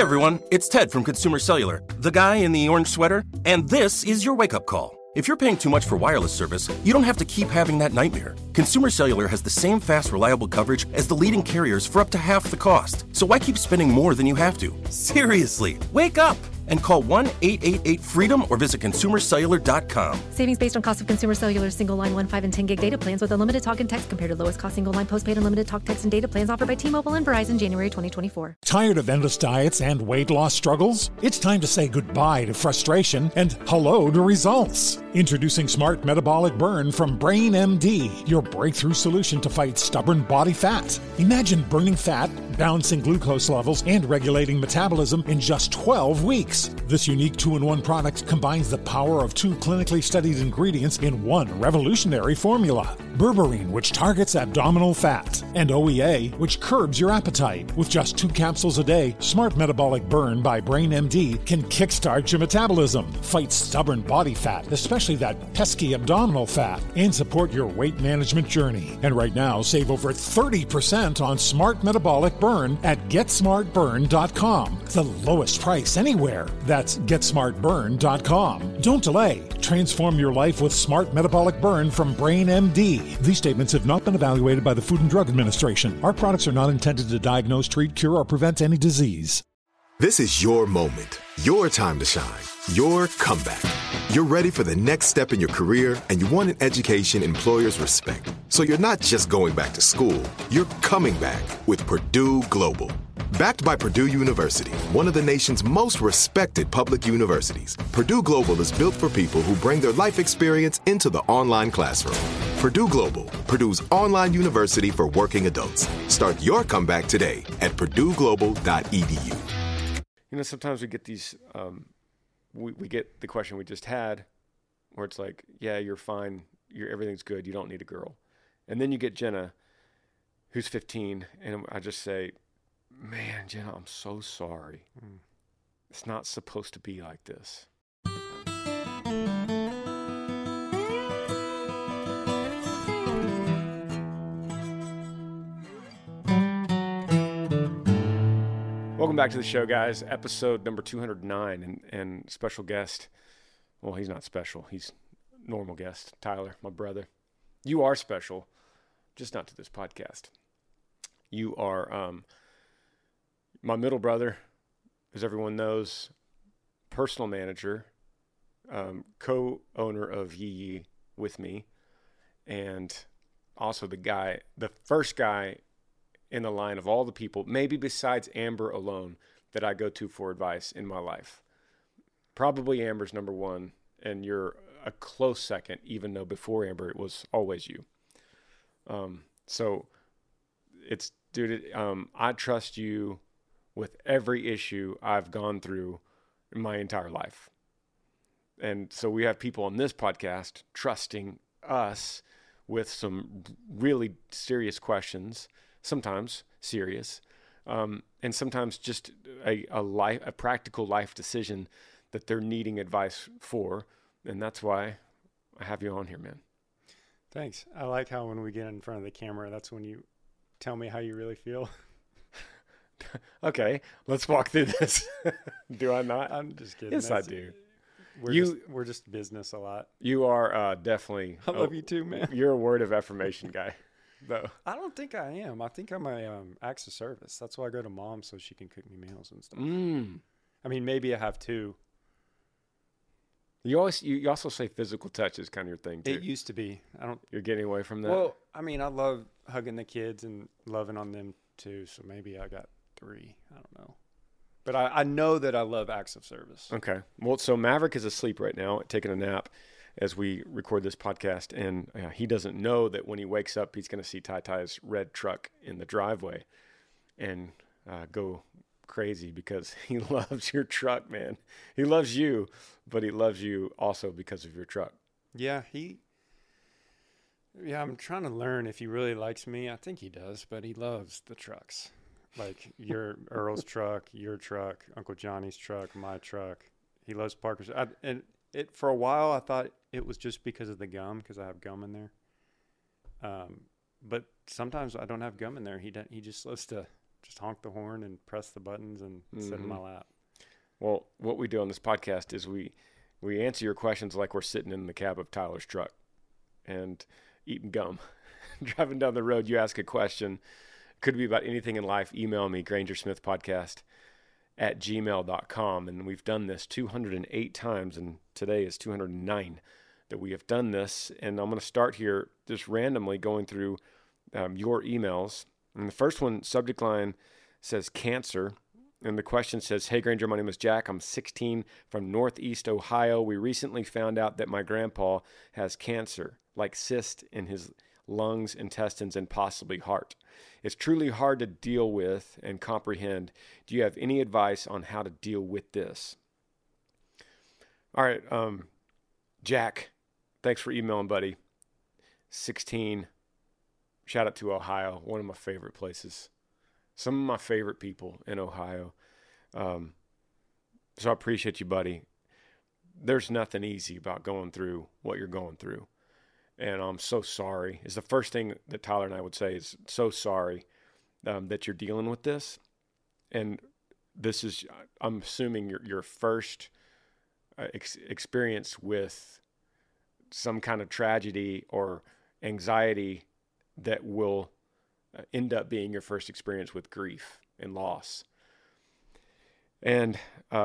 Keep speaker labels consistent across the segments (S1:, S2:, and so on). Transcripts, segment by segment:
S1: everyone, it's Ted from Consumer Cellular, the guy in the orange sweater, and this is your wake-up call. If you're paying too much for wireless service, you don't have to keep having that nightmare. Consumer Cellular has the same fast, reliable coverage as the leading carriers for up to half the cost. So why keep spending more than you have to? Seriously, wake up and call 1-888-FREEDOM or visit consumercellular.com.
S2: Savings based on cost of Consumer Cellular's single line 1, 5, and 10 gig data plans with unlimited talk and text compared to lowest cost single line postpaid unlimited talk, text, and data plans offered by T-Mobile and Verizon January 2024.
S3: Tired of endless diets and weight loss struggles? It's time to say goodbye to frustration and hello to results. Introducing Smart Metabolic Burn from Brain MD, your breakthrough solution to fight stubborn body fat. Imagine burning fat, balancing glucose levels, and regulating metabolism in just 12 weeks. This unique 2-in-1 product combines the power of 2 clinically studied ingredients in one revolutionary formula. Berberine, which targets abdominal fat, and OEA, which curbs your appetite. With just 2 capsules a day, Smart Metabolic Burn by Brain MD can kickstart your metabolism, fight stubborn body fat, especially that pesky abdominal fat, and support your weight management journey. And right now, save over 30% on Smart Metabolic Burn at GetSmartBurn.com. The lowest price anywhere. That's GetSmartBurn.com. Don't delay. Transform your life with Smart Metabolic Burn from Brain MD. These statements have not been evaluated by the Food and Drug Administration. Our products are not intended to diagnose, treat, cure, or prevent any disease.
S4: This is your moment, your time to shine, your comeback. You're ready for the next step in your career, and you want an education employers respect. So you're not just going back to school, you're coming back with Purdue Global. Backed by Purdue University, one of the nation's most respected public universities, Purdue Global is built for people who bring their life experience into the online classroom. Purdue Global, Purdue's online university for working adults. Start your comeback today at purdueglobal.edu.
S5: You know, sometimes we get these, we get the question we just had where it's like, yeah, you're fine. Everything's good. You don't need a girl. And then you get Jenna, who's 15, and I just say, man, Jenna, I'm so sorry. It's not supposed to be like this. Welcome back to the show, guys. Episode number 209, and special guest. Well, he's not special. He's normal guest, Tyler, my brother. You are special, just not to this podcast. You are my middle brother, as everyone knows, personal manager, co-owner of Yee Yee with me, and also the first guy in the line of all the people, maybe besides Amber alone, that I go to for advice in my life. Probably Amber's number one, and you're a close second, even though before Amber it was always you. So it's, dude, I trust you with every issue I've gone through in my entire life. And so we have people on this podcast trusting us with some really serious questions, sometimes serious, and sometimes just a practical life decision that they're needing advice for. And that's why I have you on here, man.
S6: Thanks. I like how when we get in front of the camera, that's when you tell me how you really feel.
S5: Okay, let's walk through this. Do I not?
S6: I'm just kidding.
S5: Yes, I do.
S6: We're just business a lot.
S5: You are definitely.
S6: I love you too, man.
S5: You're a word of affirmation guy, though.
S6: I don't think I am. I think I'm a acts of service. That's why I go to mom so she can cook me meals and stuff. I mean, maybe I have two.
S5: You also say physical touch is kind of your thing too.
S6: It used to be.
S5: You're getting away from that.
S6: Well, I mean, I love hugging the kids and loving on them too. So maybe I got 3. I don't know. But I know that I love acts of service.
S5: Okay. Well, so Maverick is asleep right now, taking a nap as we record this podcast. And he doesn't know that when he wakes up, he's going to see Ty's red truck in the driveway and go crazy because he loves your truck, man. He loves you, but he loves you also because of your truck.
S6: Yeah, I'm trying to learn if he really likes me. I think he does, but he loves the trucks. Like your Earl's truck, your truck, Uncle Johnny's truck, my truck. He loves Parker's. For a while, I thought it was just because of the gum, because I have gum in there. But sometimes I don't have gum in there. He just loves to just honk the horn and press the buttons and sit in my lap.
S5: Well, what we do on this podcast is we answer your questions like we're sitting in the cab of Tyler's truck and eating gum. Driving down the road, you ask a question. Could be about anything in life. Email me, grangersmithpodcast@gmail.com. And we've done this 208 times, and today is 209 that we have done this. And I'm going to start here just randomly going through your emails. And the first one, subject line says cancer. And the question says, "Hey Granger, my name is Jack. I'm 16 from Northeast Ohio. We recently found out that my grandpa has cancer, like cyst in his lungs, intestines, and possibly heart. It's truly hard to deal with and comprehend. Do you have any advice on how to deal with this?" All right, Jack, thanks for emailing, buddy. 16, shout out to Ohio, one of my favorite places. Some of my favorite people in Ohio. So I appreciate you, buddy. There's nothing easy about going through what you're going through. And I'm so sorry. It's the first thing that Tyler and I would say is so sorry that you're dealing with this. And this is, I'm assuming, your first experience with some kind of tragedy or anxiety that will end up being your first experience with grief and loss. And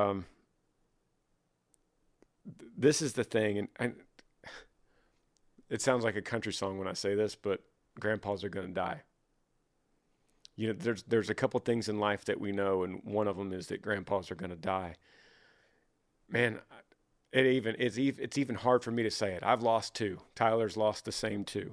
S5: this is the thing, and it sounds like a country song when I say this, but grandpas are going to die. You know, there's a couple things in life that we know, and one of them is that grandpas are going to die. Man, it's even hard for me to say it. I've lost 2. Tyler's lost the same 2.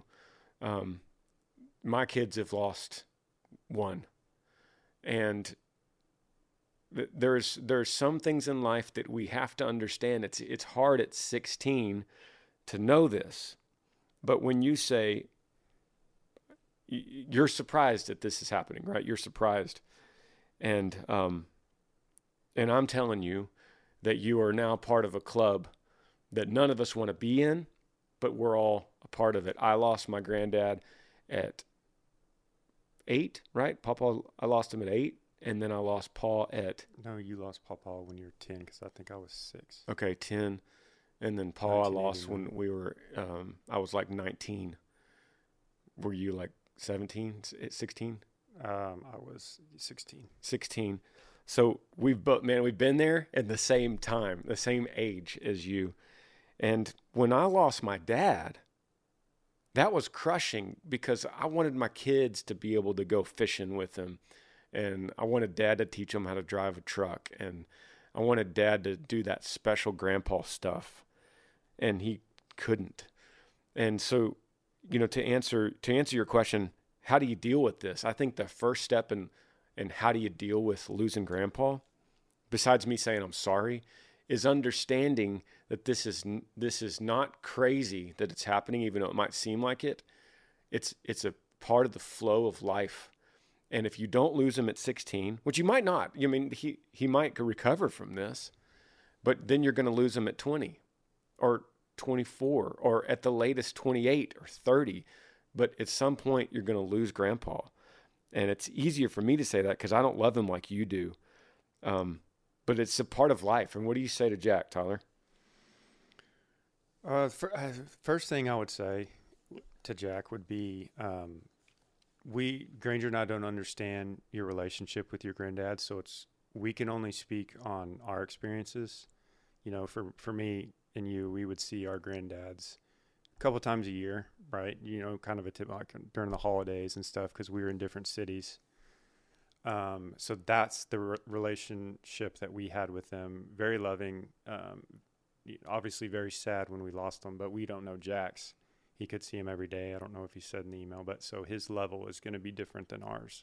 S5: My kids have lost 1. And there's some things in life that we have to understand. It's hard at 16 to know this. But when you say you're surprised that this is happening, right? You're surprised. And I'm telling you that you are now part of a club that none of us want to be in, but we're all a part of it. I lost my granddad at 8, right? Papa, I lost him at 8, and then I lost Paul at...
S6: No, you lost Papa when you were 10, because I think I was 6.
S5: Okay, 10. And then Paul I lost when we were, I was like 19. Were you like 17, 16?
S6: I was 16.
S5: 16. So we've been there at the same time, the same age as you. And when I lost my dad, that was crushing because I wanted my kids to be able to go fishing with him. And I wanted Dad to teach them how to drive a truck. And I wanted Dad to do that special grandpa stuff. And he couldn't. And so, you know, to answer your question, how do you deal with this? I think the first step in how do you deal with losing grandpa, besides me saying I'm sorry, is understanding that this is not crazy that it's happening, even though it might seem like it. It's a part of the flow of life. And if you don't lose him at 16, which you might not, I mean, he might recover from this, but then you're going to lose him at 20 or 24 or at the latest 28 or 30. But at some point, you're going to lose grandpa. And it's easier for me to say that because I don't love him like you do. But it's a part of life. And what do you say to Jack, Tyler?
S6: First thing I would say to Jack would be, Granger and I don't understand your relationship with your granddad, so we can only speak on our experiences. You know, for me and you, we would see our granddads a couple times a year, right? You know, kind of a tip like during the holidays and stuff because we were in different cities. So that's the relationship that we had with them. Very loving, obviously very sad when we lost them, but we don't know Jack's. He could see him every day. I don't know if he said in the email, but so his level is going to be different than ours.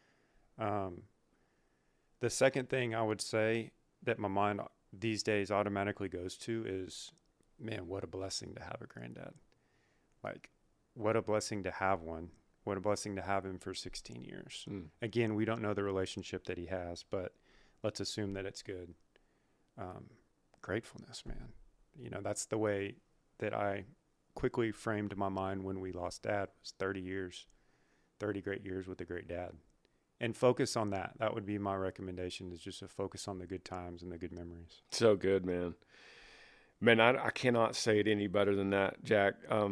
S6: The second thing I would say that my mind these days automatically goes to is, man, what a blessing to have a granddad. Like, what a blessing to have one. What a blessing to have him for 16 years. Again, we don't know the relationship that he has, but let's assume that it's good. Gratefulness, man. You know, that's the way that I quickly framed my mind when we lost Dad. Was 30 years, 30 great years with a great dad. and focus on that. That would be my recommendation, is just to focus on the good times and the good memories.
S5: So good, man. Man, I cannot say it any better than that, Jack.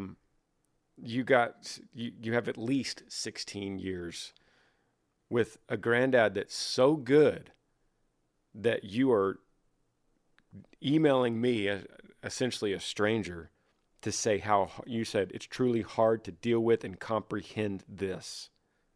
S5: You have at least 16 years with a granddad that's so good that you are emailing me, essentially a stranger, to say how you said it's truly hard to deal with and comprehend this.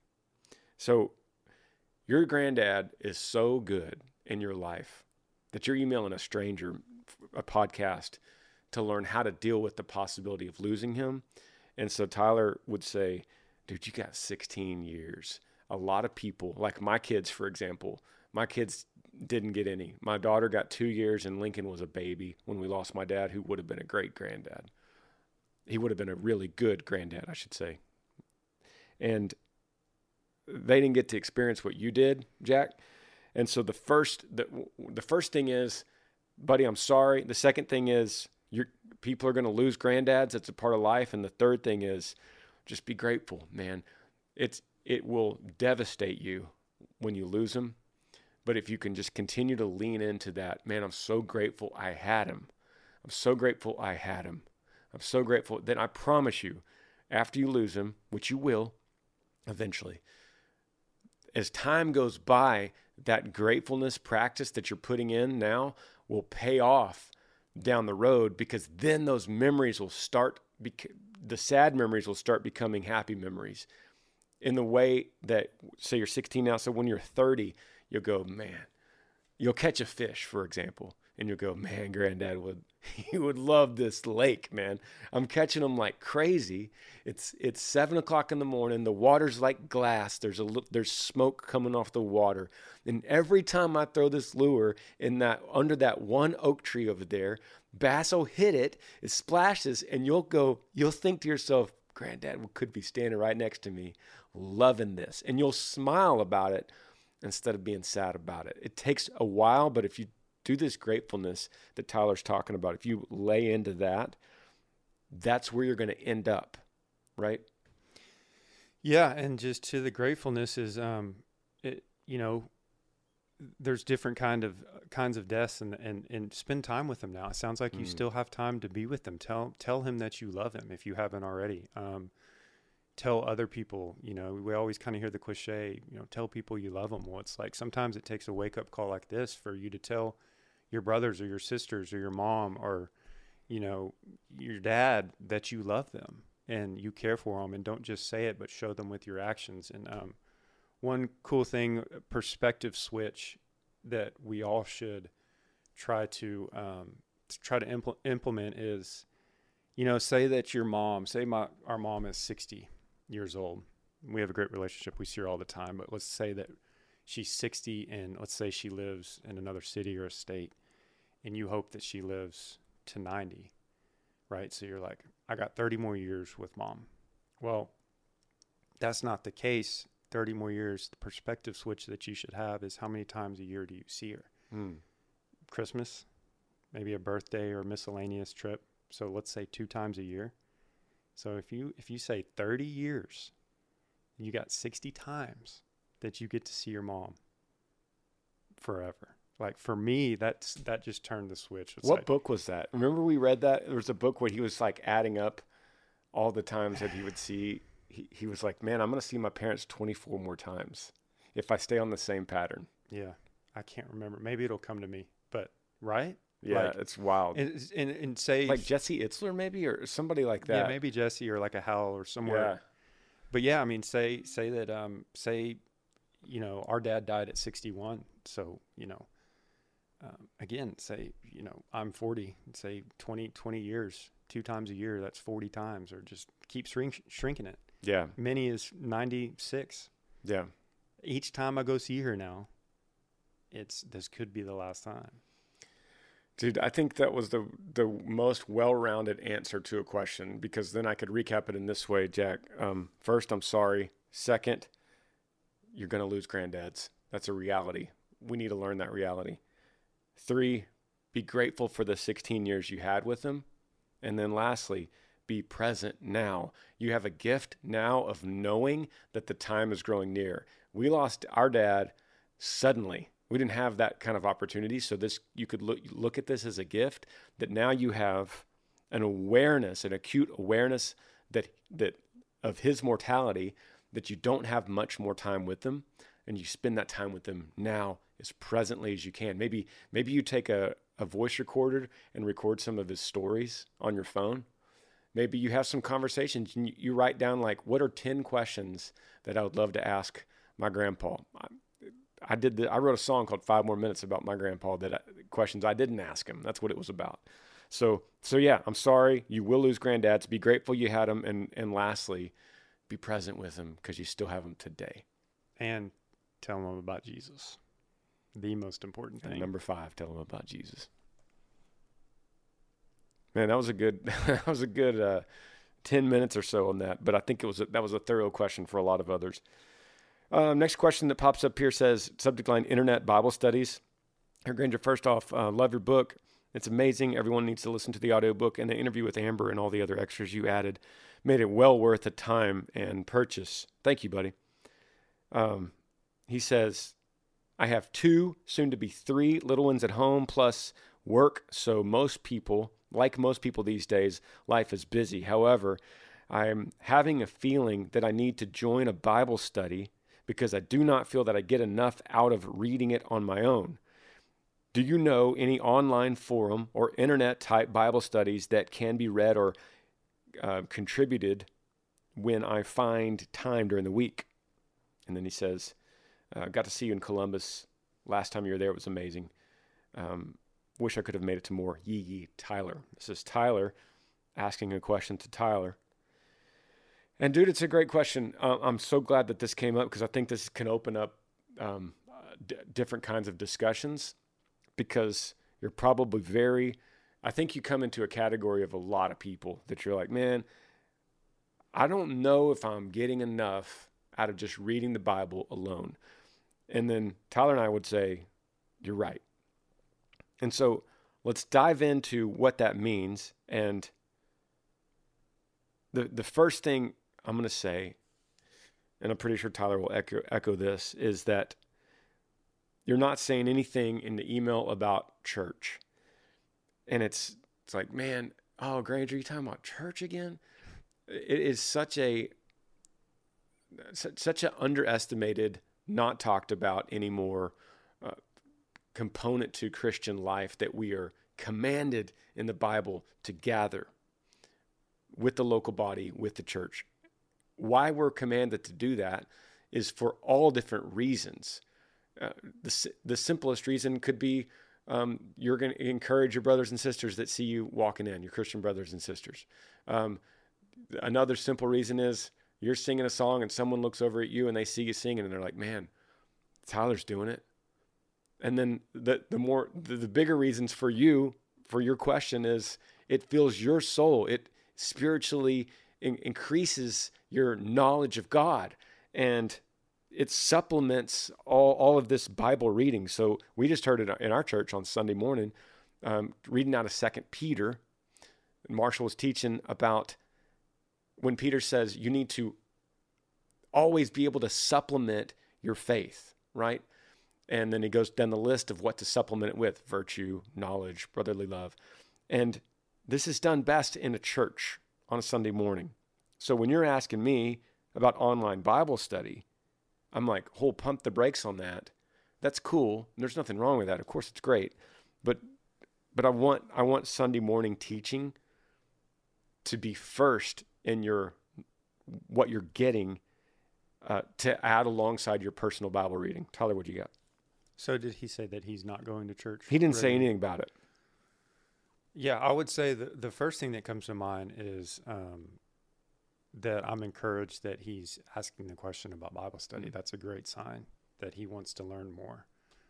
S5: So your granddad is so good in your life that you're emailing a stranger a podcast to learn how to deal with the possibility of losing him. And so Tyler would say, dude, you got 16 years. A lot of people, like my kids, for example, my kids didn't get any. My daughter got 2 years, and Lincoln was a baby when we lost my dad, who would have been a great granddad. He would have been a really good granddad, I should say. And they didn't get to experience what you did, Jack. And so the first thing is, buddy, I'm sorry. The second thing is, people are going to lose granddads. It's a part of life. And the third thing is, just be grateful, man. It will devastate you when you lose them. But if you can just continue to lean into that, man, I'm so grateful I had him. I'm so grateful I had him. I'm so grateful. Then I promise you, after you lose him, which you will eventually, as time goes by, that gratefulness practice that you're putting in now will pay off down the road, because then those memories will start, the sad memories will start becoming happy memories in the way that, say you're 16 now, so when you're 30, you'll go, man, you'll catch a fish, for example, and you'll go, man, Granddad he would love this lake, man. I'm catching them like crazy. It's 7 o'clock in the morning. The water's like glass. There's smoke coming off the water. And every time I throw this lure under that one oak tree over there, bass will hit it. It splashes, and you'll think to yourself, Granddad could be standing right next to me, loving this. And you'll smile about it instead of being sad about it. It takes a while, but if you do this gratefulness that Tyler's talking about, if you lay into that, that's where you're going to end up, right?
S6: Yeah, and just to the gratefulness is, there's different kinds of deaths, and spend time with them now. It sounds like you still have time to be with them. Tell him that you love him if you haven't already. Tell other people, we always kind of hear the cliche, tell people you love them. Well, it's like sometimes it takes a wake-up call like this for you to tell your brothers or your sisters or your mom or, your dad that you love them and you care for them, and don't just say it, but show them with your actions. And one cool thing, perspective switch that we all should try to implement is, say that our mom is 60 years old. We have a great relationship. We see her all the time, but let's say that she's 60 and let's say she lives in another city or a state, and you hope that she lives to 90, right? So you're like, I got 30 more years with Mom. Well, that's not the case. 30 more years. The perspective switch that you should have is, how many times a year do you see her? Christmas, maybe a birthday or miscellaneous trip. So let's say 2 times a year. So if you say 30 years, you got 60 times that you get to see your mom forever. Like for me, that just turned the switch. It's
S5: what book was that? Remember we read that? There was a book where he was like adding up all the times that he would see. He was like, man, I'm going to see my parents 24 more times if I stay on the same pattern.
S6: Yeah. I can't remember. Maybe it'll come to me, but right?
S5: Yeah, it's wild.
S6: And say
S5: like Jesse Itzler maybe, or somebody like that.
S6: Yeah, maybe Jesse, or like a Hal or somewhere. Yeah. But yeah, I mean, say that our dad died at 61. So, again, say, I'm 40, say 20 years, 2 times a year, that's 40 times, or just keep shrinking it.
S5: Yeah.
S6: Minnie is 96.
S5: Yeah.
S6: Each time I go see her now, this could be the last time.
S5: Dude, I think that was the most well-rounded answer to a question, because then I could recap it in this way, Jack. First, I'm sorry. Second, you're going to lose granddads. That's a reality. We need to learn that reality. 3, be grateful for the 16 years you had with them. And then lastly, be present now. You have a gift now of knowing that the time is growing near. We lost our dad suddenly. We didn't have that kind of opportunity. So you could look at this as a gift, that now you have an awareness, an acute awareness that of his mortality, that you don't have much more time with them, and you spend that time with them now as presently as you can. Maybe you take a voice recorder and record some of his stories on your phone. Maybe you have some conversations and you write down, like, what are 10 questions that I would love to ask my grandpa? I wrote a song called 5 More Minutes about my grandpa, questions I didn't ask him. That's what it was about. So yeah, I'm sorry. You will lose granddads. Be grateful you had them. And lastly, be present with them, because you still have them today.
S6: And tell them about Jesus. The most important thing.
S5: And number 5, tell them about Jesus. Man, that was a good 10 minutes or so on that. But I think that was a thorough question for a lot of others. Next question that pops up here says, subject line, Internet Bible Studies. Here, Granger, first off, love your book. It's amazing. Everyone needs to listen to the audiobook, and the interview with Amber and all the other extras you added made it well worth the time and purchase. Thank you, buddy. He says, I have 2, soon to be 3 little ones at home, plus work. So like most people these days, life is busy. However, I'm having a feeling that I need to join a Bible study because I do not feel that I get enough out of reading it on my own. Do you know any online forum or internet type Bible studies that can be read or contributed when I find time during the week? And then he says, got to see you in Columbus last time you were there. It was amazing. Wish I could have made it to more. Yee, Tyler. This is Tyler asking a question to Tyler. And dude, it's a great question. I'm so glad that this came up, because I think this can open up different kinds of discussions, because you're probably I think you come into a category of a lot of people that you're like, man, I don't know if I'm getting enough out of just reading the Bible alone. And then Tyler and I would say, you're right. And so let's dive into what that means. And the first thing I'm going to say, and I'm pretty sure Tyler will echo this, is that you're not saying anything in the email about church. And it's like, man, oh, Granger, you talking about church again? It is such an underestimated, not talked about anymore component to Christian life, that we are commanded in the Bible to gather with the local body, with the church. Why we're commanded to do that is for all different reasons. The simplest reason could be you're going to encourage your brothers and sisters that see you walking in, your Christian brothers and sisters. Another simple reason is you're singing a song and someone looks over at you and they see you singing and they're like, man, Tyler's doing it. And then the bigger reasons for your question is it fills your soul. It spiritually increases your knowledge of God, and it supplements all of this Bible reading. So we just heard it in our church on Sunday morning, reading out of 2 Peter. Marshall was teaching about when Peter says you need to always be able to supplement your faith, right? And then he goes down the list of what to supplement it with: virtue, knowledge, brotherly love. And this is done best in a church on a Sunday morning. So when you're asking me about online Bible study, I'm like, pump the brakes on that. That's cool. There's nothing wrong with that. Of course, it's great. But I want Sunday morning teaching to be first in what you're getting to add alongside your personal Bible reading. Tyler, what do you got?
S6: So did he say that he's not going to church?
S5: He didn't say anything about it.
S6: Yeah, I would say the first thing that comes to mind is that I'm encouraged that he's asking the question about Bible study. Mm-hmm. That's a great sign that he wants to learn more.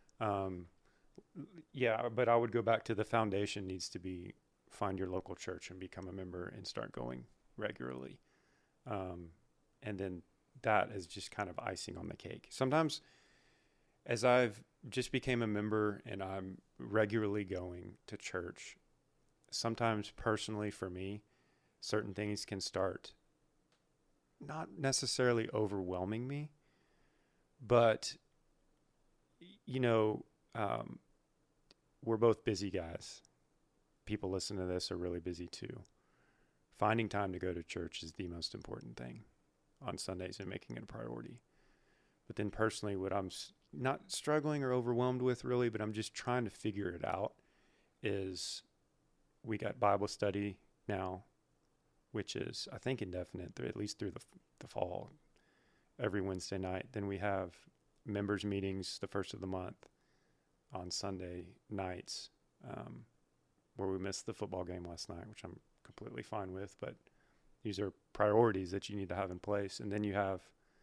S6: Yeah, but I would go back to the foundation needs to be find your local church and become a member and start going regularly. And then that is just kind of icing on the cake. Sometimes as I've just became a member and I'm regularly going to church, sometimes personally for me, certain things can start not necessarily overwhelming me, But, you know, we're both busy guys. People listening to this are really busy too. Finding time to go to church is the most important thing on Sundays and making it a priority. But then personally, what I'm not struggling or overwhelmed with really, but I'm just trying to figure it out, is we got Bible study now, which is, I think, indefinite, at least through the fall, every Wednesday night. Then we have members meetings the first of the month on Sunday nights, where we missed the football game last night, which I'm completely fine with, but these are priorities that you need to have in place. And then you have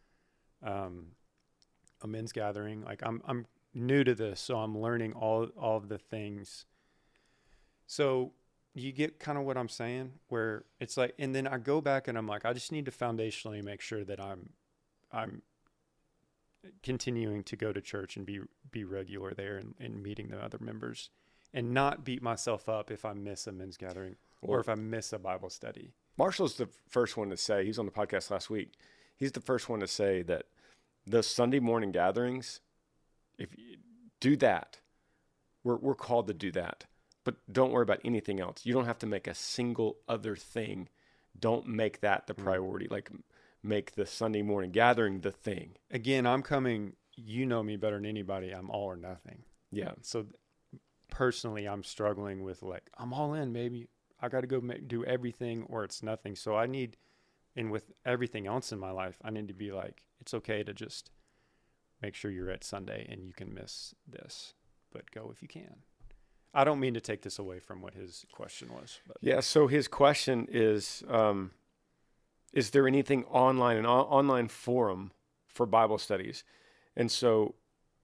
S6: a men's gathering. Like I'm new to this, so I'm learning all of the things. So you get kind of what I'm saying, where it's like, and then I go back and I'm like, I just need to foundationally make sure that I'm continuing to go to church and be regular there and meeting the other members, and not beat myself up if I miss a men's gathering or if I miss a Bible study.
S5: Marshall's the first one to say, he's on the podcast last week, he's the first one to say that the Sunday morning gatherings, if you do that, we're called to do that. But don't worry about anything else. You don't have to make a single other thing. Don't make that the priority. Like, make the Sunday morning gathering the thing.
S6: Again, I'm coming, you know me better than anybody. I'm all or nothing.
S5: Yeah.
S6: So personally, I'm struggling with, like, I'm all in, baby. I got to go do everything or it's nothing. So I need, and with everything else in my life, I need to be like, it's okay to just make sure you're at Sunday and you can miss this, but go if you can. I don't mean to take this away from what his question was. But.
S5: Yeah, so his question is there anything online, an online forum for Bible studies? And so,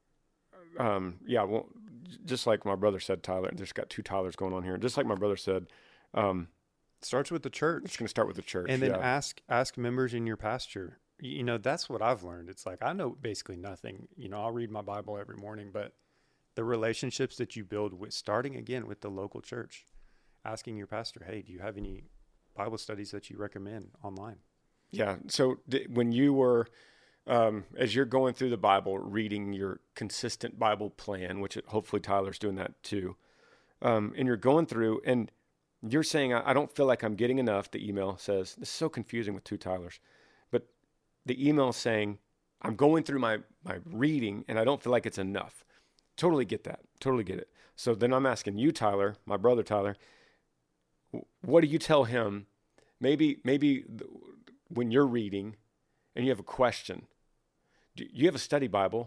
S5: well, just like my brother said, Tyler, there's got two Tylers going on here. Just like my brother said,
S6: starts with the church.
S5: It's going to start with the church.
S6: And then ask members in your pasture. You know, that's what I've learned. It's like, I know basically nothing. You know, I'll read my Bible every morning, but the relationships that you build with, starting again with the local church, asking your pastor, hey, do you have any Bible studies that you recommend online?
S5: Yeah. So when you were, as you're going through the Bible, reading your consistent Bible plan, which hopefully Tyler's doing that too, and you're going through and you're saying, I don't feel like I'm getting enough. The email says, this is so confusing with two Tylers, but the email saying, I'm going through my reading and I don't feel like it's enough. Totally get that. Totally get it. So then I'm asking you, Tyler, my brother Tyler, what do you tell him? Maybe when you're reading and you have a question, do you have a study Bible?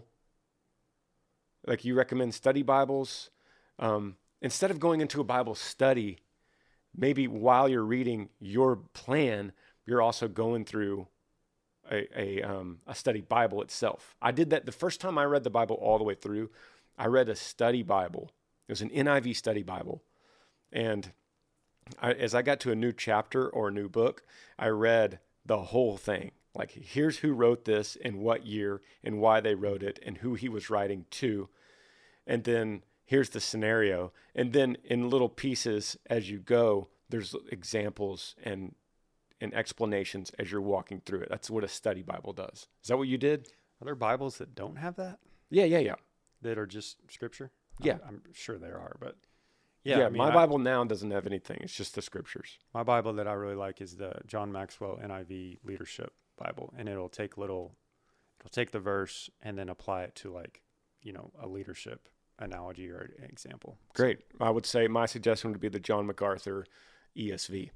S5: Like, you recommend study Bibles? Instead of going into a Bible study, maybe while you're reading your plan, you're also going through a study Bible itself. I did that the first time I read the Bible all the way through. I read a study Bible. It was an NIV study Bible. And as I got to a new chapter or a new book, I read the whole thing. Like, here's who wrote this and what year and why they wrote it and who he was writing to. And then here's the scenario. And then in little pieces as you go, there's examples and explanations as you're walking through it. That's what a study Bible does. Is that what you did?
S6: Are there Bibles that don't have that?
S5: Yeah.
S6: That are just scripture?
S5: Yeah.
S6: I'm sure there are, but
S5: yeah.
S6: I mean,
S5: my Bible now doesn't have anything. It's just the scriptures.
S6: My Bible that I really like is the John Maxwell NIV Leadership Bible, and it'll take the verse and then apply it to, like, you know, a leadership analogy or an example.
S5: Great. I would say my suggestion would be the John MacArthur ESV.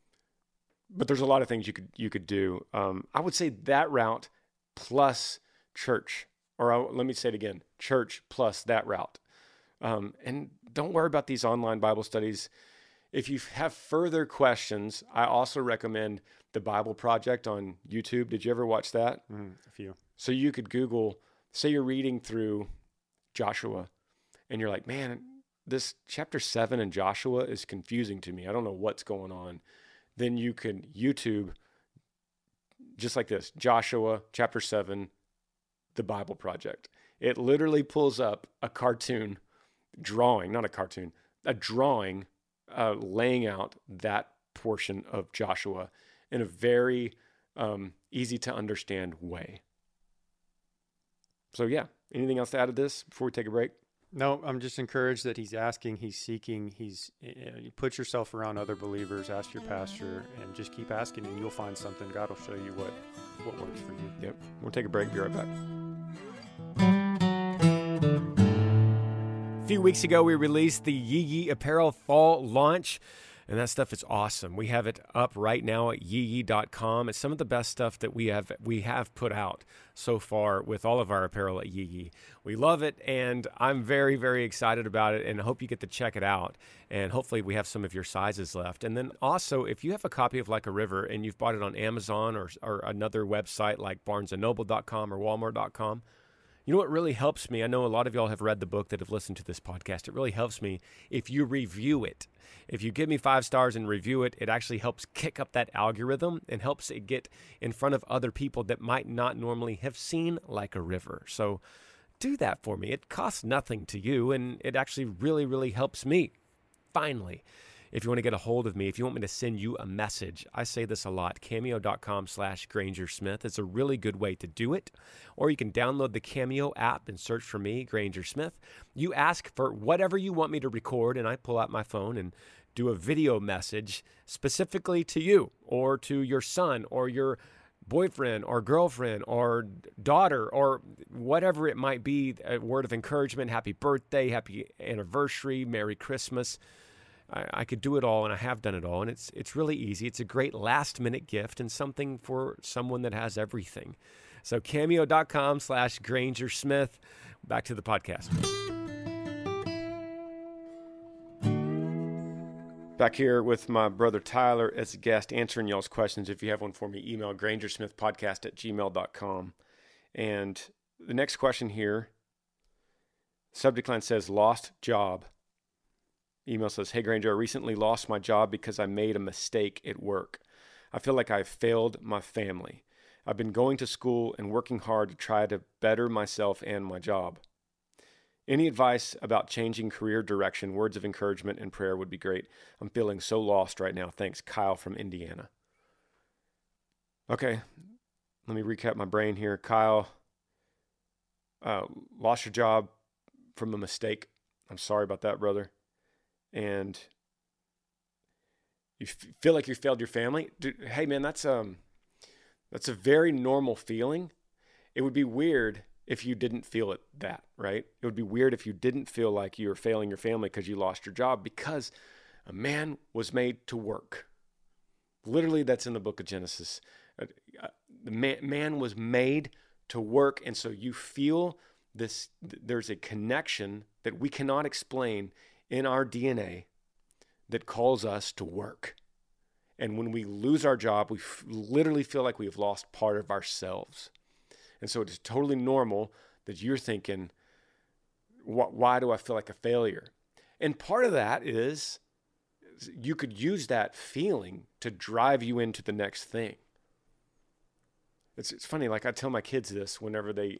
S5: But there's a lot of things you could do. I would say that route plus church, or let me say it again, church plus that route. And don't worry about these online Bible studies. If you have further questions, I also recommend the Bible Project on YouTube. Did you ever watch that?
S6: A few.
S5: So you could Google, say you're reading through Joshua and you're like, man, this chapter 7 in Joshua is confusing to me. I don't know what's going on. Then you can YouTube, just like this, Joshua chapter 7, the Bible Project. It literally pulls up a cartoon drawing, not a cartoon, a drawing laying out that portion of Joshua in a very easy to understand way. So yeah, anything else to add to this before we take a break?
S6: No, I'm just encouraged that he's asking, he's seeking, you put yourself around other believers, ask your pastor, and just keep asking, and you'll find something. God will show you what works for you.
S5: Yep. We'll take a break. Be right back. A few weeks ago, we released the Yee Yee Apparel Fall launch, and that stuff is awesome. We have it up right now at yeeyee.com. It's some of the best stuff that we have put out so far with all of our apparel at Yee Yee. We love it, and I'm very, very excited about it, and I hope you get to check it out. And hopefully we have some of your sizes left. And then also, if you have a copy of Like a River and you've bought it on Amazon or another website like barnesandnoble.com or walmart.com, you know what really helps me? I know a lot of y'all have read the book that have listened to this podcast. It really helps me if you review it. If you give me 5 stars and review it, it actually helps kick up that algorithm and helps it get in front of other people that might not normally have seen Like a River. So do that for me. It costs nothing to you, and it actually really, really helps me. Finally, if you want to get a hold of me, if you want me to send you a message, I say this a lot, cameo.com/Granger Smith. It's a really good way to do it. Or you can download the Cameo app and search for me, Granger Smith. You ask for whatever you want me to record, and I pull out my phone and do a video message specifically to you or to your son or your boyfriend or girlfriend or daughter or whatever it might be, a word of encouragement, happy birthday, happy anniversary, Merry Christmas. I could do it all, and I have done it all, and it's really easy. It's a great last-minute gift and something for someone that has everything. So cameo.com/Granger Smith. Back to the podcast. Back here with my brother Tyler as a guest, answering y'all's questions. If you have one for me, email grangersmithpodcast@gmail.com. And the next question here, subject line says, lost job. Email says, hey Granger, I recently lost my job because I made a mistake at work. I feel like I failed my family. I've been going to school and working hard to try to better myself and my job. Any advice about changing career direction, words of encouragement and prayer would be great. I'm feeling so lost right now. Thanks, Kyle from Indiana. Okay, let me recap my brain here. Kyle, lost your job from a mistake. I'm sorry about that, brother. And you feel like you failed your family. Dude, hey man, that's a very normal feeling. It would be weird if you didn't feel that, right? It would be weird if you didn't feel like you were failing your family because you lost your job, because a man was made to work. Literally, that's in the book of Genesis. The man was made to work, and so you feel this. There's a connection that we cannot explain in our DNA that calls us to work. And when we lose our job, we literally feel like we have lost part of ourselves. And so it's totally normal that you're thinking, why do I feel like a failure? And part of that is you could use that feeling to drive you into the next thing. It's funny, like I tell my kids this whenever they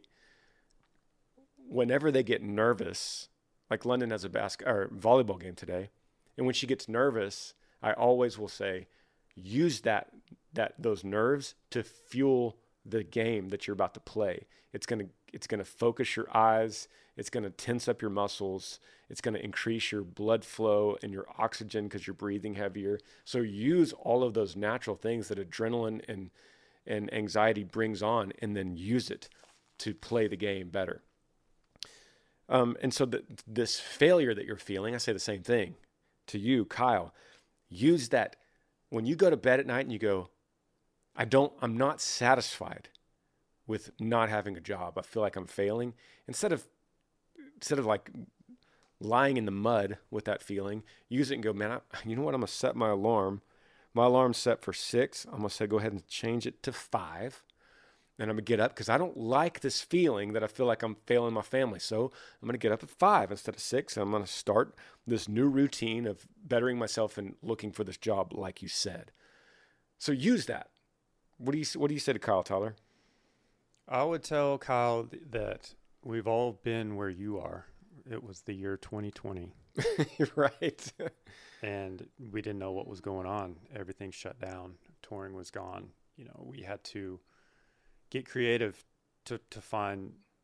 S5: get nervous. Like London has a volleyball game today, and when she gets nervous, I always will say, use those nerves to fuel the game that you're about to play. It's gonna focus your eyes. It's gonna tense up your muscles. It's gonna increase your blood flow and your oxygen because you're breathing heavier. So use all of those natural things that adrenaline and anxiety brings on, and then use it to play the game better. And so this failure that you're feeling, I say the same thing to you, Kyle. Use that when you go to bed at night and you go, I'm not satisfied with not having a job. I feel like I'm failing. Instead of like lying in the mud with that feeling, use it and go, man, you know what? I'm going to set my alarm. My alarm's set for 6. I'm going to say, go ahead and change it to 5. And I'm going to get up because I don't like this feeling that I feel like I'm failing my family. So I'm going to get up at 5 instead of 6. And I'm going to start this new routine of bettering myself and looking for this job, like you said. So use that. What do you say to Kyle, Tyler?
S6: I would tell Kyle that we've all been where you are. It was the year 2020.
S5: You're right.
S6: And we didn't know what was going on. Everything shut down. Touring was gone. We had to get creative to find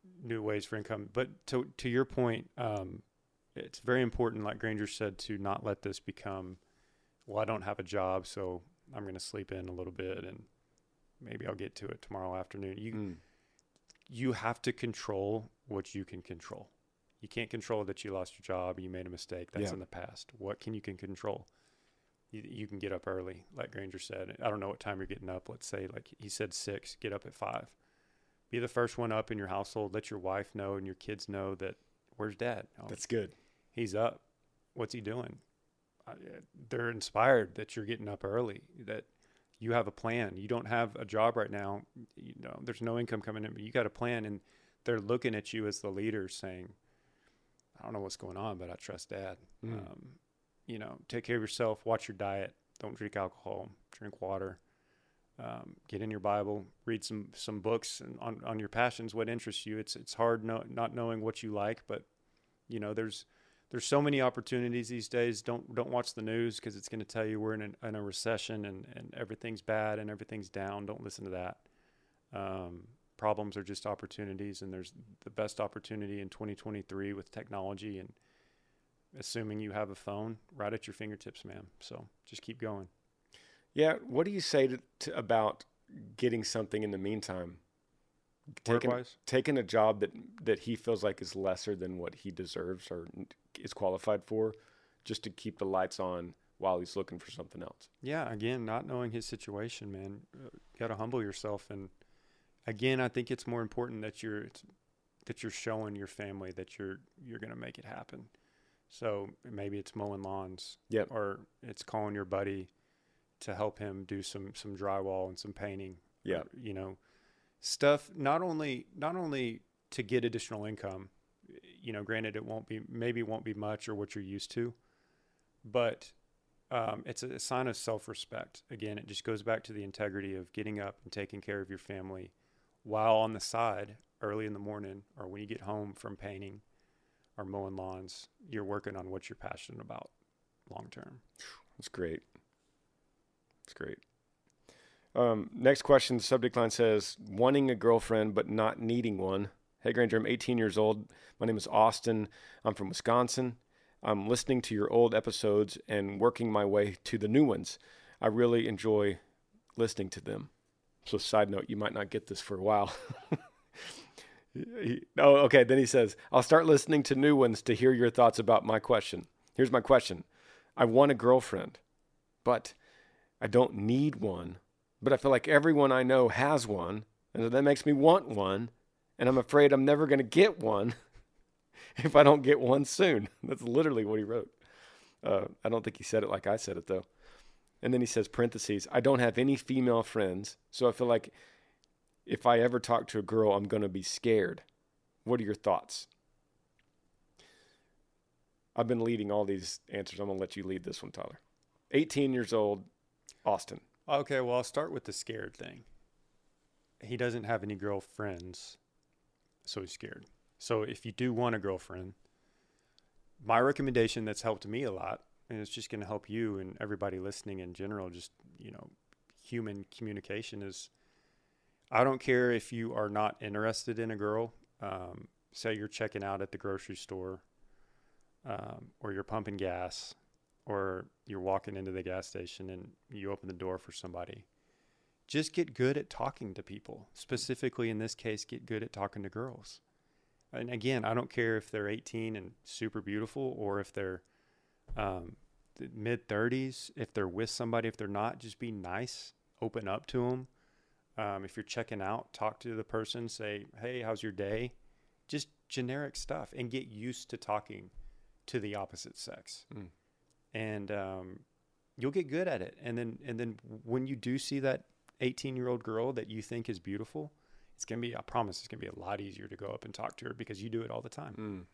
S6: new ways for income. But to your point, it's very important, like Granger said, to not let this become, well, I don't have a job, so I'm going to sleep in a little bit and maybe I'll get to it tomorrow afternoon. You have to control what you can control. You can't control that you lost your job, you made a mistake. That's in the past. What can you control? You can get up early, like Granger said. I don't know what time you're getting up. Let's say, like he said, 6, get up at 5. Be the first one up in your household. Let your wife know and your kids know that, where's Dad? Oh,
S5: That's good.
S6: He's up. What's he doing? They're inspired that you're getting up early, that you have a plan. You don't have a job right now. You know, there's no income coming in, but you got a plan, and they're looking at you as the leader saying, I don't know what's going on, but I trust Dad. You know, take care of yourself, watch your diet, don't drink alcohol, drink water, get in your Bible, read some books on your passions, what interests you. It's hard not knowing what you like, but you know, there's so many opportunities these days. Don't watch the news because it's going to tell you we're in a recession and everything's bad and everything's down. Don't listen to that. Problems are just opportunities, and there's the best opportunity in 2023 with technology and assuming you have a phone right at your fingertips, man. So just keep going.
S5: Yeah. What do you say about getting something in the meantime? Taking a job that he feels like is lesser than what he deserves or is qualified for, just to keep the lights on while he's looking for something else.
S6: Yeah. Again, not knowing his situation, man, you got to humble yourself. And again, I think it's more important that you're showing your family that you're going to make it happen. So maybe it's mowing lawns, or it's calling your buddy to help him do some drywall and some painting.
S5: Yeah.
S6: Or, you know, stuff not only to get additional income. You know, granted, it won't be much or what you're used to, but it's a sign of self-respect. Again, it just goes back to the integrity of getting up and taking care of your family while on the side early in the morning, or when you get home from painting or mowing lawns, you're working on what you're passionate about long term.
S5: That's great. That's great. Next question, the subject line says, wanting a girlfriend but not needing one. Hey, Granger, I'm 18 years old. My name is Austin. I'm from Wisconsin. I'm listening to your old episodes and working my way to the new ones. I really enjoy listening to them. So side note, you might not get this for a while. Okay. Then he says, I'll start listening to new ones to hear your thoughts about my question. Here's my question. I want a girlfriend, but I don't need one. But I feel like everyone I know has one, and that makes me want one. And I'm afraid I'm never going to get one if I don't get one soon. That's literally what he wrote. I don't think he said it like I said it, though. And then he says, parentheses, I don't have any female friends, so I feel like if I ever talk to a girl, I'm going to be scared. What are your thoughts? I've been leading all these answers. I'm going to let you lead this one, Tyler. 18 years old, Austin.
S6: Okay, well, I'll start with the scared thing. He doesn't have any girlfriends, so he's scared. So if you do want a girlfriend, my recommendation that's helped me a lot, and it's just going to help you and everybody listening in general, just, you know, human communication, is I don't care if you are not interested in a girl. Say you're checking out at the grocery store, or you're pumping gas, or you're walking into the gas station and you open the door for somebody. Just get good at talking to people. Specifically in this case, get good at talking to girls. And again, I don't care if they're 18 and super beautiful, or if they're mid-30s, if they're with somebody, if they're not, just be nice, open up to them. If you're checking out, talk to the person, say, hey, how's your day? Just generic stuff, and get used to talking to the opposite sex. And you'll get good at it. And then when you do see that 18-year-old girl that you think is beautiful, it's going to be, I promise, it's going to be a lot easier to go up and talk to her because you do it all the time.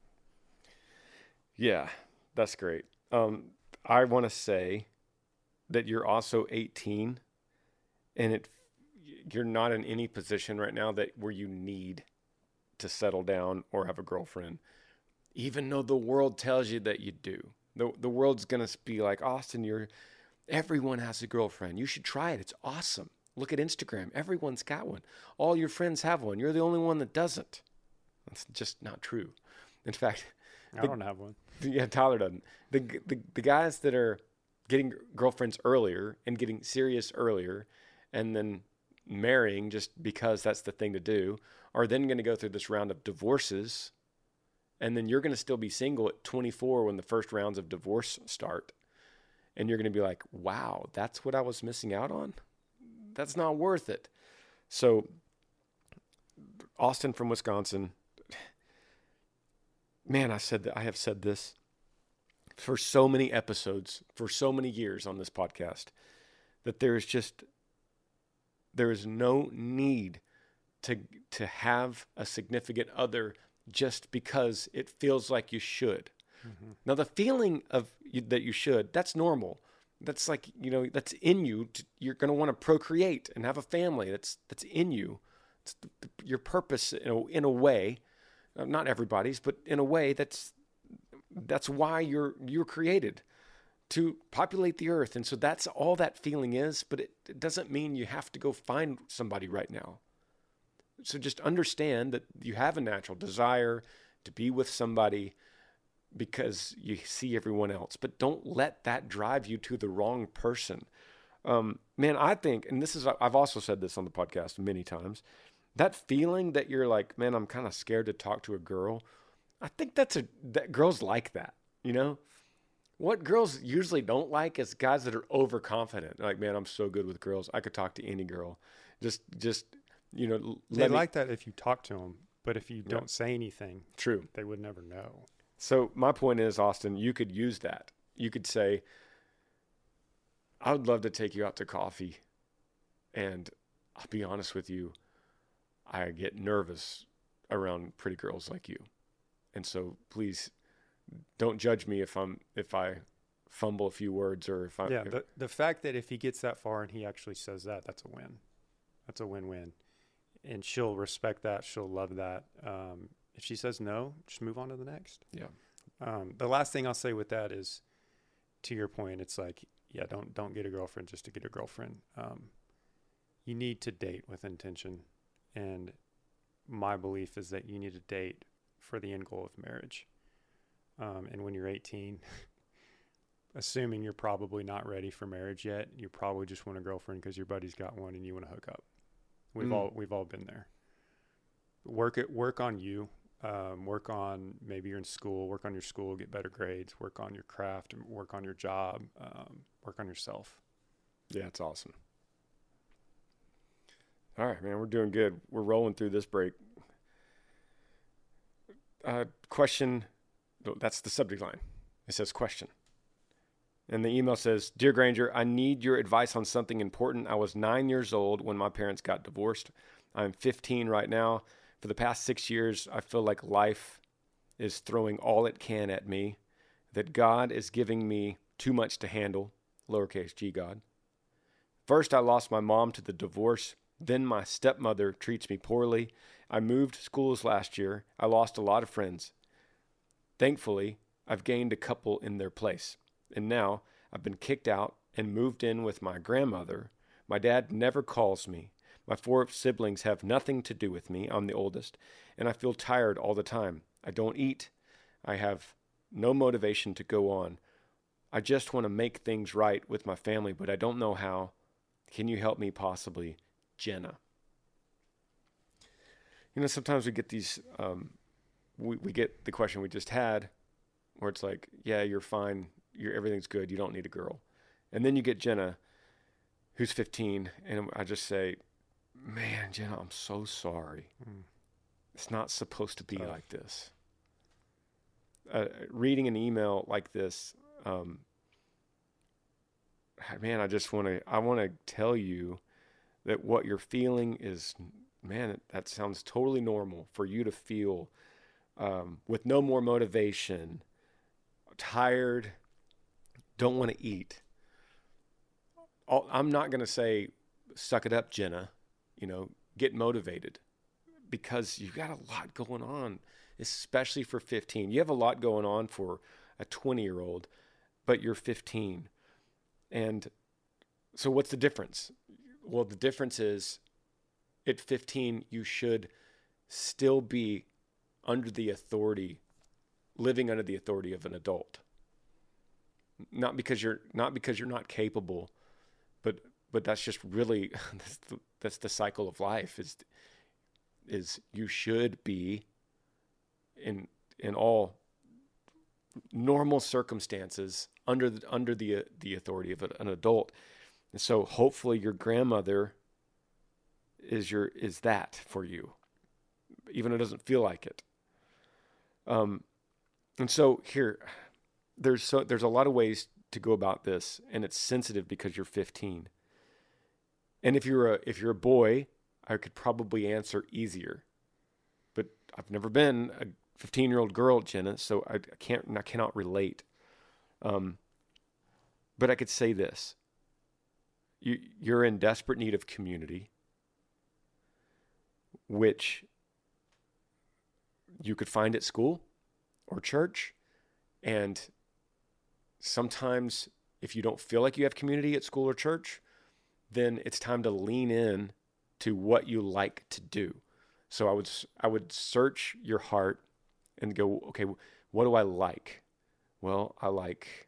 S5: Yeah, that's great. I want to say that you're also 18, and you're not in any position right now where you need to settle down or have a girlfriend, even though the world tells you that you do. The world's going to be like, Austin, everyone has a girlfriend. You should try it. It's awesome. Look at Instagram. Everyone's got one. All your friends have one. You're the only one that doesn't. That's just not true. In fact,
S6: I don't have one.
S5: Yeah, Tyler doesn't. The guys that are getting girlfriends earlier and getting serious earlier and then marrying just because that's the thing to do are then going to go through this round of divorces, and then you're going to still be single at 24 when the first rounds of divorce start. And you're going to be like, wow, that's what I was missing out on? That's not worth it. So Austin from Wisconsin, man, I have said this for so many episodes, for so many years on this podcast, that there is no need to have a significant other just because it feels like you should. Mm-hmm. Now, the feeling that you should, that's normal. That's like, that's in you. You're going to want to procreate and have a family. That's in you. It's your purpose in a way, not everybody's, but in a way that's why you're created, to populate the earth. And so that's all that feeling is, but it doesn't mean you have to go find somebody right now. So just understand that you have a natural desire to be with somebody because you see everyone else, but don't let that drive you to the wrong person. Man, I think, and I've also said this on the podcast many times, that feeling that you're like, man, I'm kind of scared to talk to a girl. I think that girls like that, What girls usually don't like is guys that are overconfident. Like, man, I'm so good with girls. I could talk to any girl. Just
S6: they like that if you talk to them, but if you don't say anything,
S5: true,
S6: they would never know.
S5: So my point is, Austin, you could use that. You could say, I would love to take you out to coffee. And I'll be honest with you, I get nervous around pretty girls like you. And so please don't judge me if I fumble a few words or if I...
S6: Yeah, the fact that if he gets that far and he actually says that, that's a win. That's a win-win. And she'll respect that. She'll love that. If she says no, just move on to the next.
S5: Yeah.
S6: The last thing I'll say with that is, to your point, it's like, yeah, don't get a girlfriend just to get a girlfriend. You need to date with intention. And my belief is that you need to date for the end goal of marriage. And when you're 18, assuming you're probably not ready for marriage yet, you probably just want a girlfriend because your buddy's got one and you want to hook up. We've all been there. Work on you. Work on, maybe you're in school, work on your school, get better grades, work on your craft, work on your job, work on yourself.
S5: Yeah, it's awesome. All right, man, we're doing good. We're rolling through this break. Question, that's the subject line. It says question. And the email says, Dear Granger, I need your advice on something important. I was 9 years old when my parents got divorced. I'm 15 right now. For the past 6 years, I feel like life is throwing all it can at me, that God is giving me too much to handle, lowercase g God. First, I lost my mom to the divorce. Then my stepmother treats me poorly. I moved schools last year. I lost a lot of friends. Thankfully, I've gained a couple in their place. And now I've been kicked out and moved in with my grandmother. My dad never calls me. My 4 siblings have nothing to do with me. I'm the oldest, and I feel tired all the time. I don't eat. I have no motivation to go on. I just want to make things right with my family, but I don't know how. Can you help me possibly? Jenna. Sometimes we get these, we get the question we just had where it's like, yeah, you're fine. Everything's good. You don't need a girl. And then you get Jenna, who's 15, and I just say, man, Jenna, I'm so sorry. It's not supposed to be like this. Reading an email like this, man, I want to tell you that what you're feeling is, man, that sounds totally normal for you to feel with no more motivation, tired, don't want to eat. I'm not going to say, suck it up, Jenna, get motivated, because you've got a lot going on, especially for 15. You have a lot going on for a 20-year-old, but you're 15. And so what's the difference? Well, the difference is at 15, you should still be living under the authority of an adult. Not because you're not capable, but that's just really that's the cycle of life. Is you should be in all normal circumstances under the authority of an adult. And so hopefully your grandmother is that for you, even if it doesn't feel like it. And so here, there's a lot of ways to go about this, and it's sensitive because you're 15. And if you're a boy, I could probably answer easier. But I've never been a 15-year-old girl, Jenna, so I cannot relate. But I could say this: you're in desperate need of community, which you could find at school or church. And sometimes if you don't feel like you have community at school or church, then it's time to lean in to what you like to do. So I would search your heart and go, okay, what do I like? Well, I like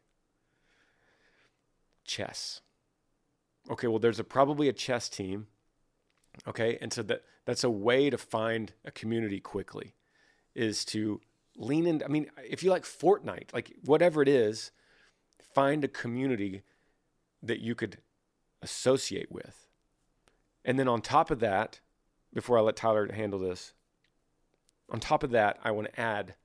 S5: chess. Okay, well, there's probably a chess team. Okay, and so that's a way to find a community quickly, is to lean in. I mean, if you like Fortnite, like whatever it is, find a community that you could associate with. And then on top of that, before I let Tyler handle this, on top of that, I want to add,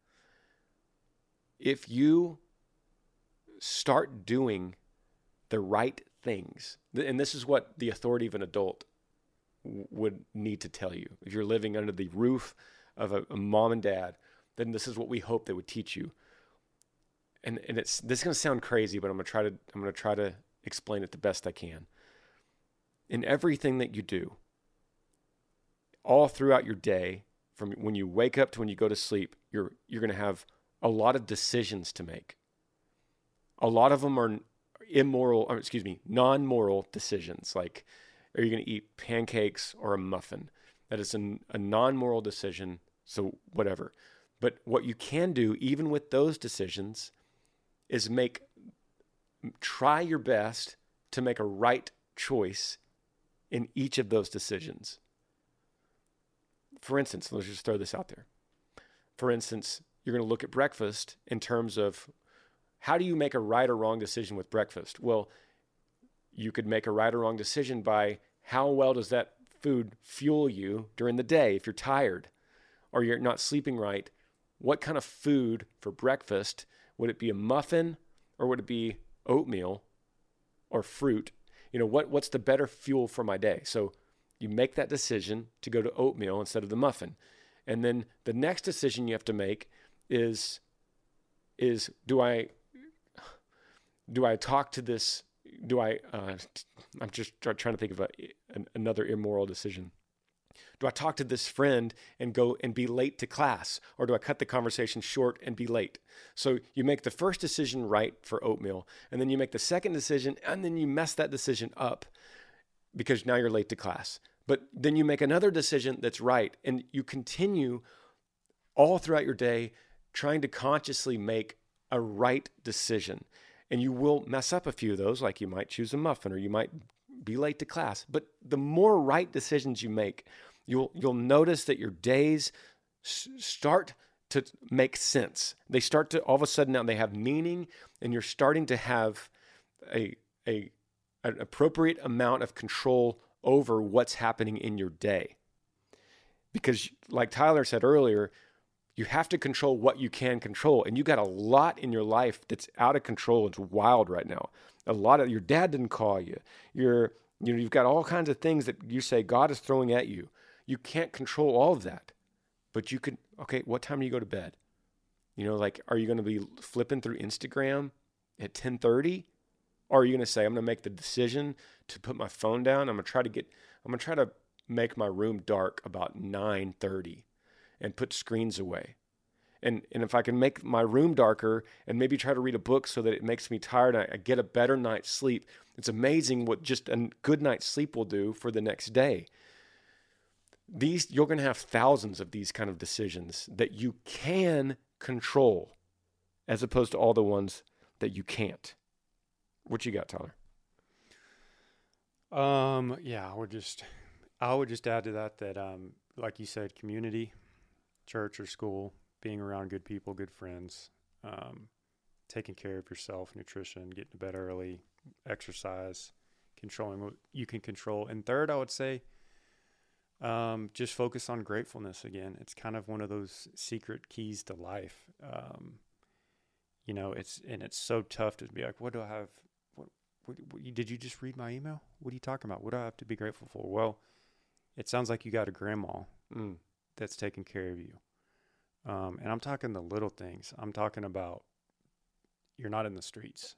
S5: if you start doing the right things, and this is what the authority of an adult would need to tell you. If you're living under the roof of a mom and dad, then this is what we hope they would teach you. And this is going to sound crazy, but I'm going to try to explain it the best I can. In everything that you do, all throughout your day, from when you wake up to when you go to sleep, you're going to have a lot of decisions to make. A lot of them are non-moral decisions, like, are you going to eat pancakes or a muffin? That is a non-moral decision, so whatever. But what you can do, even with those decisions, is try your best to make a right choice in each of those decisions. For instance, let's just throw this out there. For instance, you're going to look at breakfast in terms of how do you make a right or wrong decision with breakfast? Well, you could make a right or wrong decision by how well does that food fuel you during the day if you're tired or you're not sleeping right. What kind of food for breakfast? Would it be a muffin or would it be oatmeal or fruit? What's the better fuel for my day? So you make that decision to go to oatmeal instead of the muffin. And then the next decision you have to make is do I talk to this? I'm just trying to think of another immoral decision. Do I talk to this friend and go and be late to class? Or do I cut the conversation short and be late? So you make the first decision right for oatmeal, and then you make the second decision, and then you mess that decision up because now you're late to class. But then you make another decision that's right, and you continue all throughout your day trying to consciously make a right decision. And you will mess up a few of those, like you might choose a muffin or you might be late to class. But the more right decisions you make, you'll notice that your days start to make sense. They start to, all of a sudden now they have meaning, and you're starting to have an appropriate amount of control over what's happening in your day. Because like Tyler said earlier, you have to control what you can control. And you got a lot in your life that's out of control. It's wild right now. A lot of your dad didn't call you. You've got all kinds of things that you say God is throwing at you. You can't control all of that. But you can, okay, what time do you go to bed? Are you going to be flipping through Instagram at 10:30? Or are you going to say, I'm going to make the decision to put my phone down. I'm going to try to make my room dark about 9:30 and put screens away. And if I can make my room darker and maybe try to read a book so that it makes me tired and I get a better night's sleep, it's amazing what just a good night's sleep will do for the next day. you're going to have thousands of these kind of decisions that you can control, as opposed to all the ones that you can't. What you got, Tyler?
S6: Yeah, I would just add to that, like you said, community, church or school, being around good people, good friends, taking care of yourself, nutrition, getting to bed early, exercise, controlling what you can control. And third, I would say, just focus on gratefulness again. It's kind of one of those secret keys to life. It's so tough to be like, what do I have? Did you just read my email? What are you talking about? What do I have to be grateful for? Well, it sounds like you got a grandma that's taking care of you. And I'm talking the little things. I'm talking about you're not in the streets.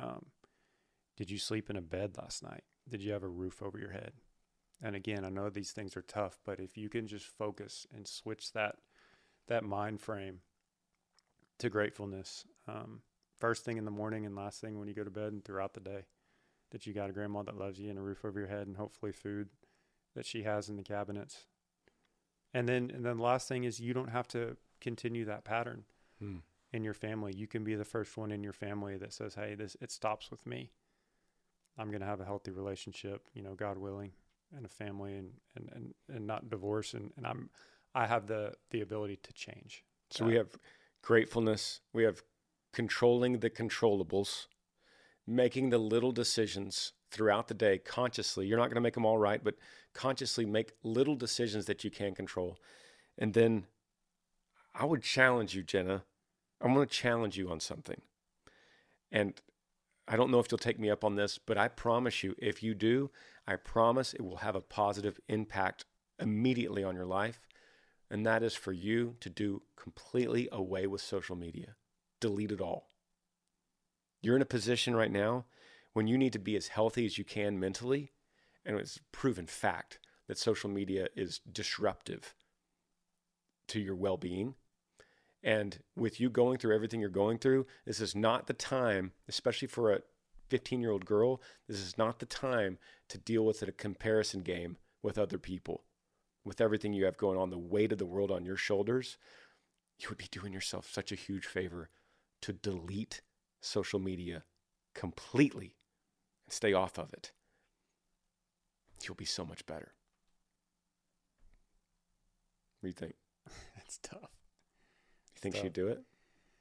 S6: Did you sleep in a bed last night? Did you have a roof over your head? And again, I know these things are tough, but if you can just focus and switch that mind frame to gratefulness, first thing in the morning and last thing when you go to bed and throughout the day, that you got a grandma that loves you and a roof over your head and hopefully food that she has in the cabinets. And then the last thing is you don't have to continue that pattern in your family. You can be the first one in your family that says, hey, it stops with me. I'm going to have a healthy relationship, God willing, and a family and not divorce. And I have the ability to change.
S5: So we have gratefulness. We have controlling the controllables, making the little decisions throughout the day consciously. You're not going to make them all right, but consciously make little decisions that you can control. And then I would challenge you, Jenna. I'm going to challenge you on something. And I don't know if you'll take me up on this, but I promise you, if you do, I promise it will have a positive impact immediately on your life. And that is for you to do completely away with social media. Delete it all. You're in a position right now when you need to be as healthy as you can mentally, and it's proven fact that social media is disruptive to your well-being. And with you going through everything you're going through, this is not the time, especially for a 15-year-old girl, this is not the time to deal with a comparison game with other people. With everything you have going on, the weight of the world on your shoulders, you would be doing yourself such a huge favor to delete social media completely and stay off of it. You'll be so much better. What do you think?
S6: That's tough.
S5: You think she'd do it?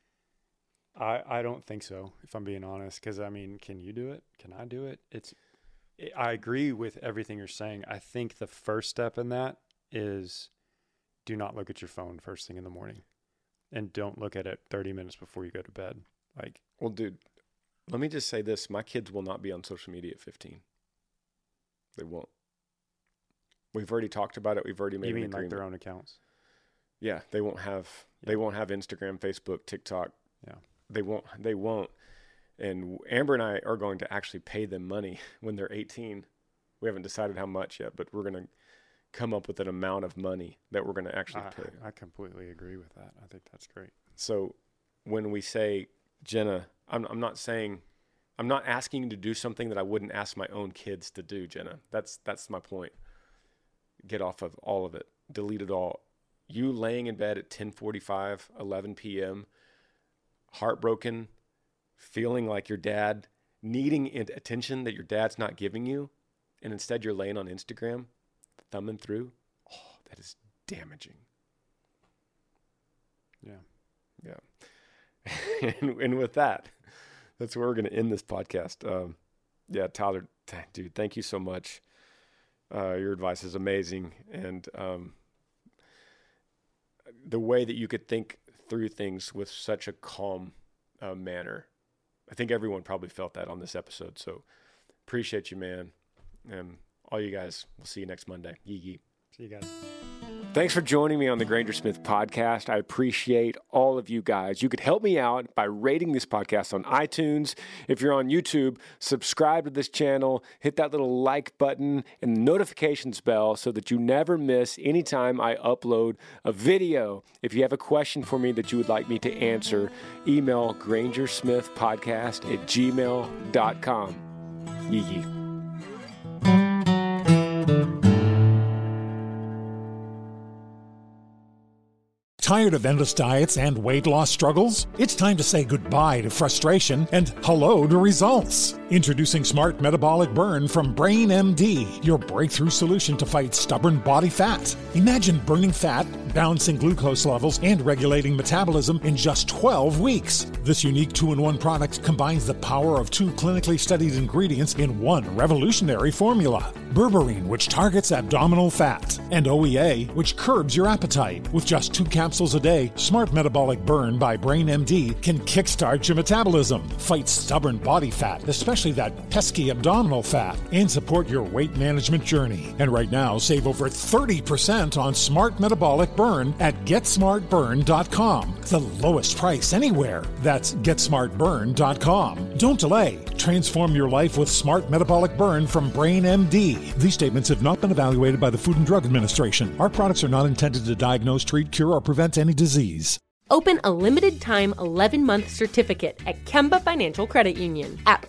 S6: I don't think so, if I'm being honest, because, can you do it? Can I do it? I agree with everything you're saying. I think the first step in that is do not look at your phone first thing in the morning, and don't look at it 30 minutes before you go to bed.
S5: Well, dude, let me just say this. My kids will not be on social media at 15. They won't. We've already talked about it. We've already made an agreement. You mean
S6: like their own accounts?
S5: Yeah, they won't have Instagram, Facebook, TikTok.
S6: Yeah.
S5: They won't. And Amber and I are going to actually pay them money when they're 18. We haven't decided how much yet, but we're going to come up with an amount of money that we're going to actually pay.
S6: I completely agree with that. I think that's great.
S5: So when we say, Jenna, I'm not asking you to do something that I wouldn't ask my own kids to do, Jenna. That's my point. Get off of all of it. Delete it all. You laying in bed at 10:45, 11 p.m., heartbroken, feeling like your dad, needing attention that your dad's not giving you, and instead you're laying on Instagram, thumbing through, that is damaging. Yeah. and with that, that's where we're going to end this podcast. Tyler, dude, thank you so much. Your advice is amazing. And the way that you could think through things with such a calm manner. I think everyone probably felt that on this episode. So appreciate you, man. And all you guys, we'll see you next Monday. Yee.
S6: See you guys.
S5: Thanks for joining me on the Granger Smith podcast. I appreciate all of you guys. You could help me out by rating this podcast on iTunes. If you're on YouTube, subscribe to this channel, hit that little like button and the notifications bell so that you never miss any time I upload a video. If you have a question for me that you would like me to answer, email grangersmithpodcast@gmail.com. Yee.
S3: Tired of endless diets and weight loss struggles? It's time to say goodbye to frustration and hello to results. Introducing Smart Metabolic Burn from Brain MD, your breakthrough solution to fight stubborn body fat. Imagine burning fat, balancing glucose levels, and regulating metabolism in just 12 weeks. This unique 2-in-1 product combines the power of 2 clinically studied ingredients in one revolutionary formula. Berberine, which targets abdominal fat, and OEA, which curbs your appetite. With just 2 capsules a day, Smart Metabolic Burn by Brain MD can kickstart your metabolism, fight stubborn body fat, especially that pesky abdominal fat, and support your weight management journey. And right now, save over 30% on Smart Metabolic Burn at GetSmartBurn.com. The lowest price anywhere. That's GetSmartBurn.com. Don't delay. Transform your life with Smart Metabolic Burn from Brain MD. These statements have not been evaluated by the Food and Drug Administration. Our products are not intended to diagnose, treat, cure, or prevent any disease.
S7: Open a limited-time 11-month certificate at Kemba Financial Credit Union. At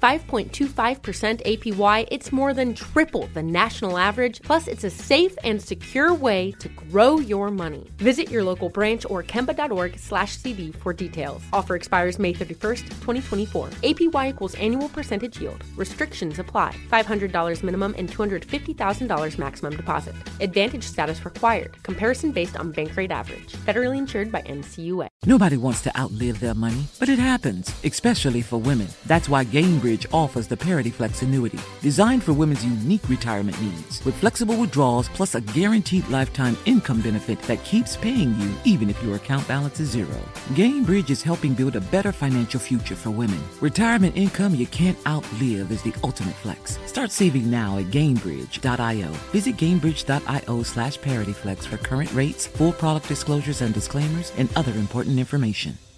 S7: 5.25% APY, it's more than triple the national average, plus it's a safe and secure way to grow your money. Visit your local branch or kemba.org/cb for details. Offer expires May 31st, 2024. APY equals annual percentage yield. Restrictions apply. $500 minimum and $250,000 maximum deposit. Advantage status required. Comparison based on bank rate average. Federally insured by NCUA.
S8: Nobody wants to outlive their money, but it happens, especially for women. That's why Gainbridge offers the Parity Flex annuity, designed for women's unique retirement needs, with flexible withdrawals plus a guaranteed lifetime income benefit that keeps paying you even if your account balance is zero. Gainbridge is helping build a better financial future for women. Retirement income you can't outlive is the ultimate flex. Start saving now at Gainbridge.io. Visit Gainbridge.io/ParityFlex for current rates, full product disclosures and disclaimers, and other important information.